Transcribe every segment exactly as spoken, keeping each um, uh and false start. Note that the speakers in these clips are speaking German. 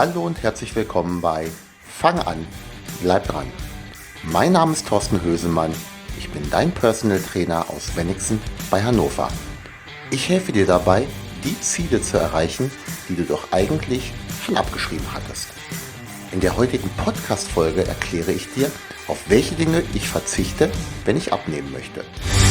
Hallo und herzlich willkommen bei Fang an, bleib dran. Mein Name ist Thorsten Hösemann, ich bin dein Personal Trainer aus Wenigsen bei Hannover. Ich helfe dir dabei, die Ziele zu erreichen, die du doch eigentlich schon abgeschrieben hattest. In der heutigen Podcast-Folge erkläre ich dir, auf welche Dinge ich verzichte, wenn ich abnehmen möchte.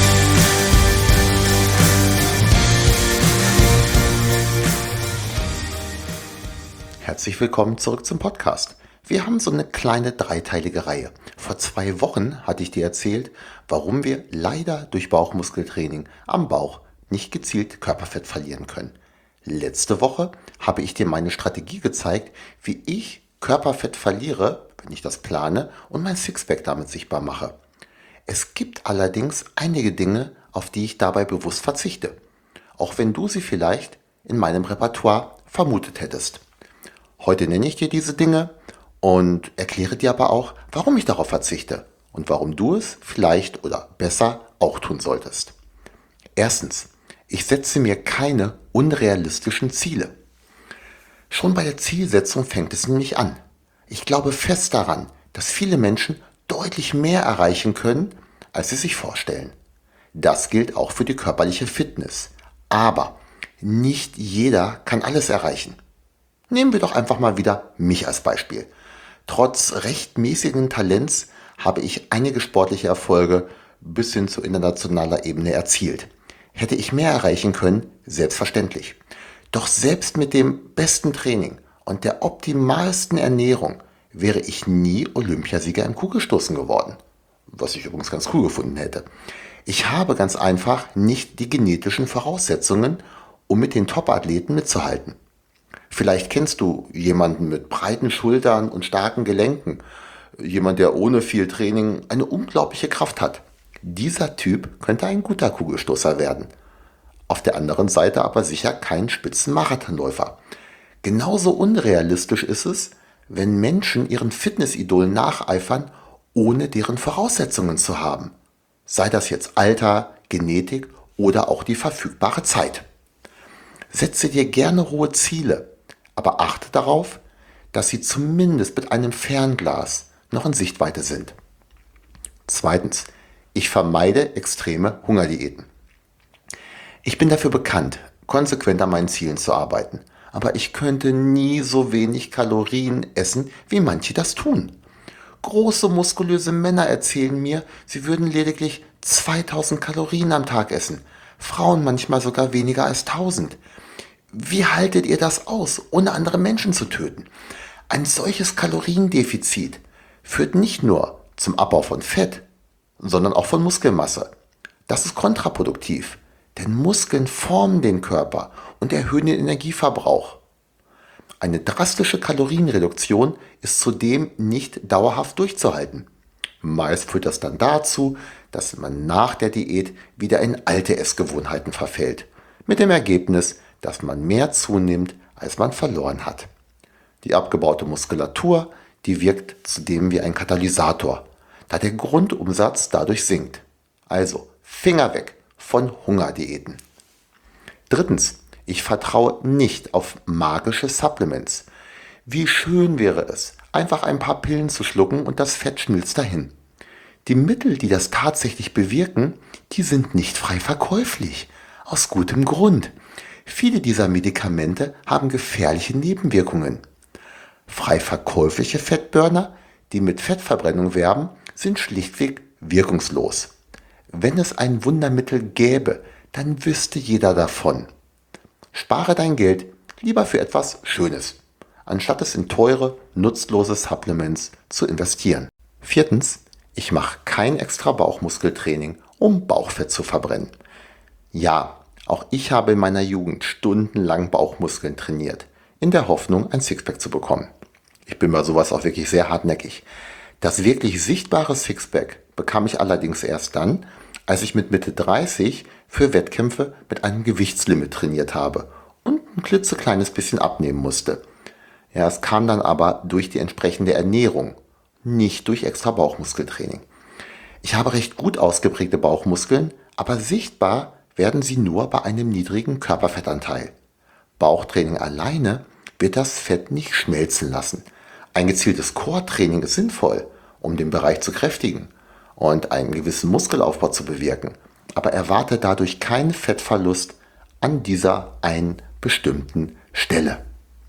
Herzlich willkommen zurück zum Podcast. Wir haben so eine kleine dreiteilige Reihe. Vor zwei Wochen hatte ich dir erzählt, warum wir leider durch Bauchmuskeltraining am Bauch nicht gezielt Körperfett verlieren können. Letzte Woche habe ich dir meine Strategie gezeigt, wie ich Körperfett verliere, wenn ich das plane und mein Sixpack damit sichtbar mache. Es gibt allerdings einige Dinge, auf die ich dabei bewusst verzichte, auch wenn du sie vielleicht in meinem Repertoire vermutet hättest. Heute nenne ich dir diese Dinge und erkläre dir aber auch, warum ich darauf verzichte und warum du es vielleicht oder besser auch tun solltest. Erstens, ich setze mir keine unrealistischen Ziele. Schon bei der Zielsetzung fängt es nämlich an. Ich glaube fest daran, dass viele Menschen deutlich mehr erreichen können, als sie sich vorstellen. Das gilt auch für die körperliche Fitness. Aber nicht jeder kann alles erreichen. Nehmen wir doch einfach mal wieder mich als Beispiel. Trotz recht mäßigen Talents habe ich einige sportliche Erfolge bis hin zu internationaler Ebene erzielt. Hätte ich mehr erreichen können? Selbstverständlich. Doch selbst mit dem besten Training und der optimalsten Ernährung wäre ich nie Olympiasieger im Kugelstoßen geworden. Was ich übrigens ganz cool gefunden hätte. Ich habe ganz einfach nicht die genetischen Voraussetzungen, um mit den Top-Athleten mitzuhalten. Vielleicht kennst du jemanden mit breiten Schultern und starken Gelenken. Jemand, der ohne viel Training eine unglaubliche Kraft hat. Dieser Typ könnte ein guter Kugelstoßer werden. Auf der anderen Seite aber sicher kein Spitzenmarathonläufer. Genauso unrealistisch ist es, wenn Menschen ihren Fitnessidolen nacheifern, ohne deren Voraussetzungen zu haben. Sei das jetzt Alter, Genetik oder auch die verfügbare Zeit. Setze dir gerne hohe Ziele, aber achte darauf, dass sie zumindest mit einem Fernglas noch in Sichtweite sind. Zweitens, ich vermeide extreme Hungerdiäten. Ich bin dafür bekannt, konsequent an meinen Zielen zu arbeiten, aber ich könnte nie so wenig Kalorien essen, wie manche das tun. Große, muskulöse Männer erzählen mir, sie würden lediglich zweitausend Kalorien am Tag essen, Frauen manchmal sogar weniger als tausend. Wie haltet ihr das aus, ohne andere Menschen zu töten? Ein solches Kaloriendefizit führt nicht nur zum Abbau von Fett, sondern auch von Muskelmasse. Das ist kontraproduktiv, denn Muskeln formen den Körper und erhöhen den Energieverbrauch. Eine drastische Kalorienreduktion ist zudem nicht dauerhaft durchzuhalten. Meist führt das dann dazu, dass man nach der Diät wieder in alte Essgewohnheiten verfällt, mit dem Ergebnis, dass man mehr zunimmt, als man verloren hat. Die abgebaute Muskulatur, die wirkt zudem wie ein Katalysator, da der Grundumsatz dadurch sinkt. Also Finger weg von Hungerdiäten. Drittens, ich vertraue nicht auf magische Supplements. Wie schön wäre es, einfach ein paar Pillen zu schlucken und das Fett schmilzt dahin. Die Mittel, die das tatsächlich bewirken, die sind nicht frei verkäuflich. Aus gutem Grund. Viele dieser Medikamente haben gefährliche Nebenwirkungen. Frei verkäufliche Fettburner, die mit Fettverbrennung werben, sind schlichtweg wirkungslos. Wenn es ein Wundermittel gäbe, dann wüsste jeder davon. Spare dein Geld lieber für etwas Schönes, anstatt es in teure, nutzlose Supplements zu investieren. Viertens, ich mache kein extra Bauchmuskeltraining, um Bauchfett zu verbrennen. Ja, auch ich habe in meiner Jugend stundenlang Bauchmuskeln trainiert, in der Hoffnung, ein Sixpack zu bekommen. Ich bin bei sowas auch wirklich sehr hartnäckig. Das wirklich sichtbare Sixpack bekam ich allerdings erst dann, als ich mit Mitte dreißig für Wettkämpfe mit einem Gewichtslimit trainiert habe und ein klitzekleines bisschen abnehmen musste. Ja, es kam dann aber durch die entsprechende Ernährung, nicht durch extra Bauchmuskeltraining. Ich habe recht gut ausgeprägte Bauchmuskeln, aber sichtbar werden sie nur bei einem niedrigen Körperfettanteil. Bauchtraining alleine wird das Fett nicht schmelzen lassen. Ein gezieltes Core-Training ist sinnvoll, um den Bereich zu kräftigen und einen gewissen Muskelaufbau zu bewirken, aber erwarte dadurch keinen Fettverlust an dieser einen bestimmten Stelle.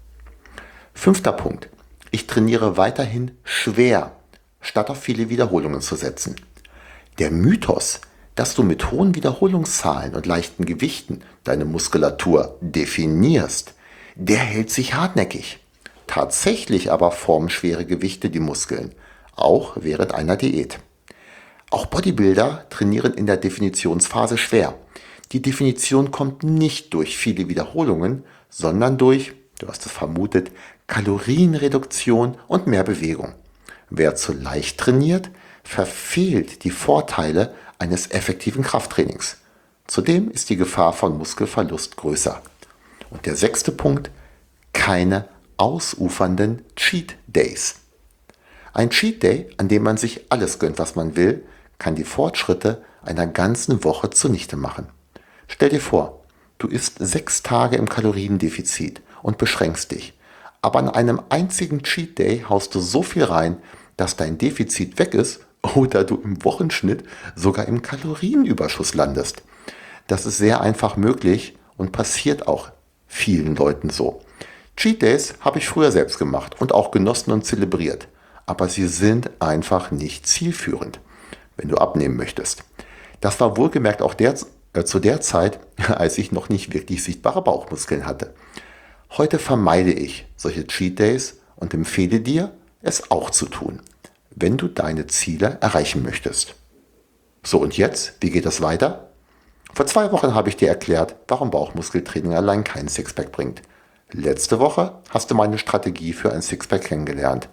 Fünfter Punkt. Ich trainiere weiterhin schwer, statt auf viele Wiederholungen zu setzen. Der Mythos, dass du mit hohen Wiederholungszahlen und leichten Gewichten deine Muskulatur definierst, der hält sich hartnäckig. Tatsächlich aber formen schwere Gewichte die Muskeln, auch während einer Diät. Auch Bodybuilder trainieren in der Definitionsphase schwer. Die Definition kommt nicht durch viele Wiederholungen, sondern durch, du hast es vermutet, Kalorienreduktion und mehr Bewegung. Wer zu leicht trainiert, verfehlt die Vorteile eines effektiven Krafttrainings. Zudem ist die Gefahr von Muskelverlust größer. Und der sechste Punkt, keine ausufernden Cheat Days. Ein Cheat Day, an dem man sich alles gönnt, was man will, kann die Fortschritte einer ganzen Woche zunichte machen. Stell dir vor, du isst sechs Tage im Kaloriendefizit und beschränkst dich. Aber an einem einzigen Cheat Day haust du so viel rein, dass dein Defizit weg ist oder du im Wochenschnitt sogar im Kalorienüberschuss landest. Das ist sehr einfach möglich und passiert auch vielen Leuten so. Cheat Days habe ich früher selbst gemacht und auch genossen und zelebriert. Aber sie sind einfach nicht zielführend, wenn du abnehmen möchtest. Das war wohlgemerkt auch der, äh, zu der Zeit, als ich noch nicht wirklich sichtbare Bauchmuskeln hatte. Heute vermeide ich solche Cheat Days und empfehle dir, es auch zu tun, wenn du deine Ziele erreichen möchtest. So, und jetzt, wie geht es weiter? Vor zwei Wochen habe ich dir erklärt, warum Bauchmuskeltraining allein keinen Sixpack bringt. Letzte Woche hast du meine Strategie für ein Sixpack kennengelernt.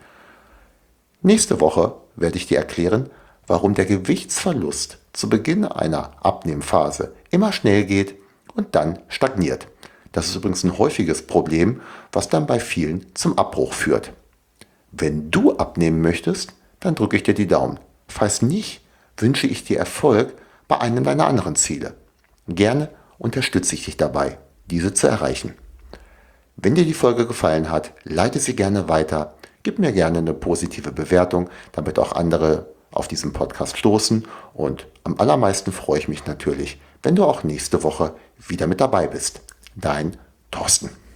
Nächste Woche werde ich dir erklären, warum der Gewichtsverlust zu Beginn einer Abnehmphase immer schnell geht und dann stagniert. Das ist übrigens ein häufiges Problem, was dann bei vielen zum Abbruch führt. Wenn du abnehmen möchtest, dann drücke ich dir die Daumen. Falls nicht, wünsche ich dir Erfolg bei einem deiner anderen Ziele. Gerne unterstütze ich dich dabei, diese zu erreichen. Wenn dir die Folge gefallen hat, leite sie gerne weiter, gib mir gerne eine positive Bewertung, damit auch andere auf diesen Podcast stoßen, und am allermeisten freue ich mich natürlich, wenn du auch nächste Woche wieder mit dabei bist. Dein Thorsten.